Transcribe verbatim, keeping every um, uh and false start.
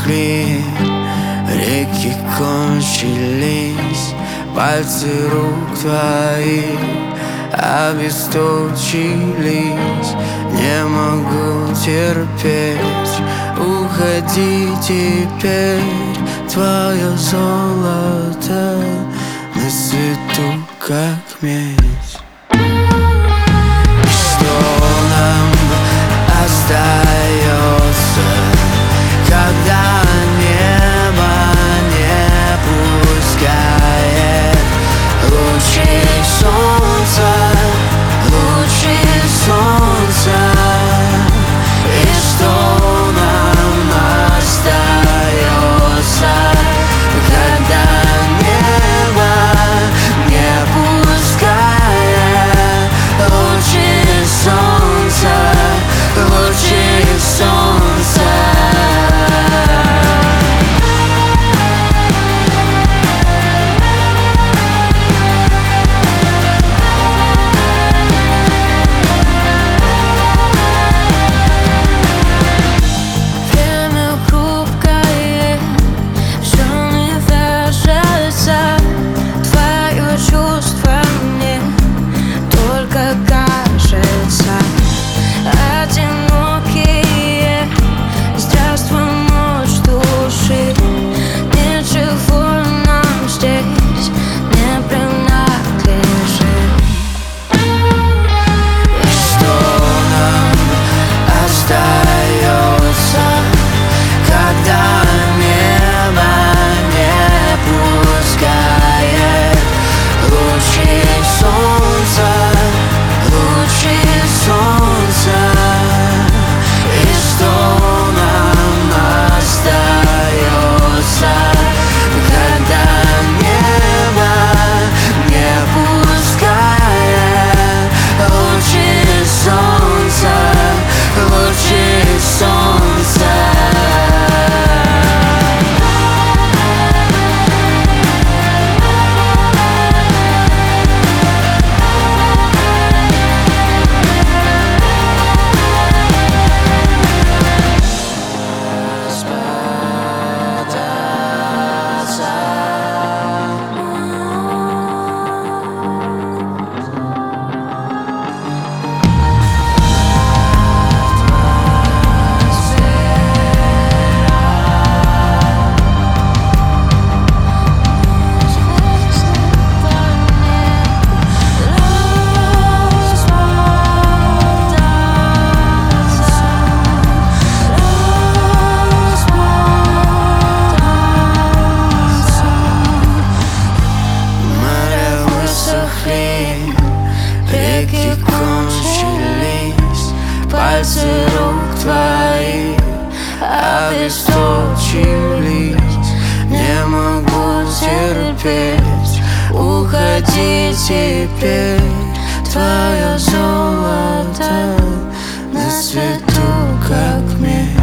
высохли, реки кончились, пальцы рук твоих обесточились. Не могу терпеть, уходи теперь. Твое золото на свету, как медь. Что нам остается, когда небо не пускает лучи солнца, лучи солнца? И что нам остается, когда небо не пускает лучи солнца, лучи солнца? Реки кончились, пальцы рук твоих обесточились. Не могу терпеть, уходи теперь. Твое золото на свету, как медь.